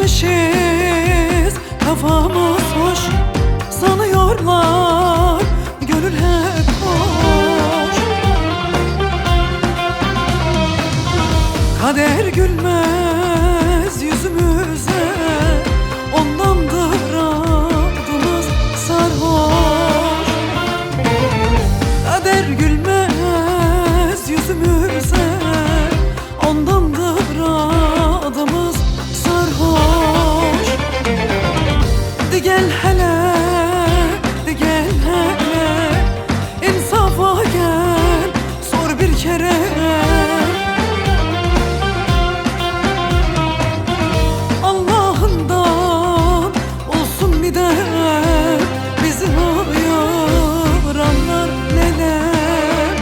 Düşmüşüz, kafamız hoş, sanıyorlar gönül hep hoş. Kader gülmez yüzümüze, ondandır adımız sarhoş. Kader gülmez yüzümüze, ondandır adımız sarhoş. De gel hele, de gel hele, insafa gel, sor bir kere. Allah'ından olsun bir de bizi ayıranlar neler.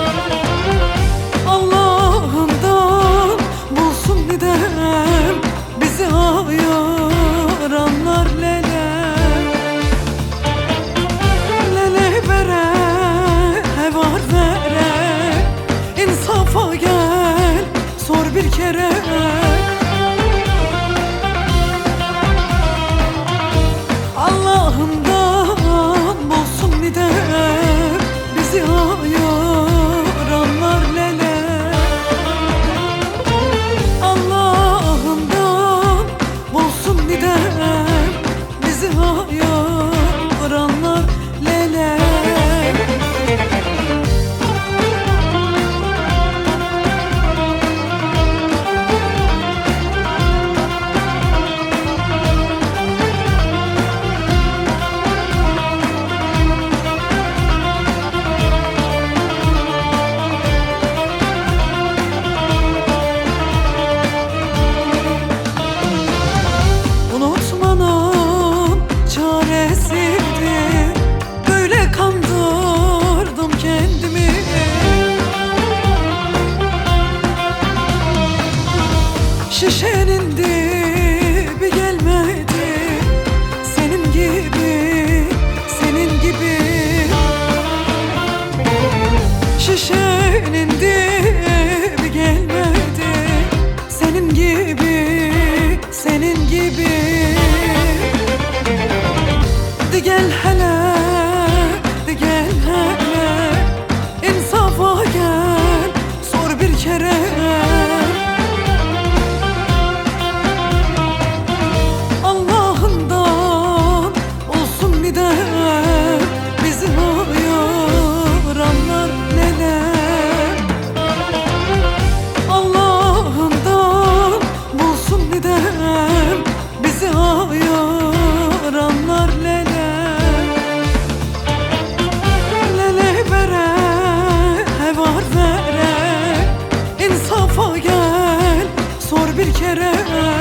Allah'ından bulsun bir de bizi ayıranlar neler. Lele vere, hevar vere, insafa gel, sor bir kere. Allah'ından bulsun bir de bizi ayıranlar neler. Allah'ından bulsun bir de bizi ayıranlar neler. Unutmanın çaresiydi, böyle kandırdım kendimi. Şişenin dibi gelmedi, senin gibi, senin gibi. Şişenin dibi gelmedi, senin gibi, senin gibi. De gel hele, de gel hele, insafa gel, sor bir kere. Allah'ından olsun bir de bizi ayıranlar neler. Allah'ından bulsun bir de bizi ayıranlar neler. Lele vere, hevar vere, insafa gel, sor bir kere.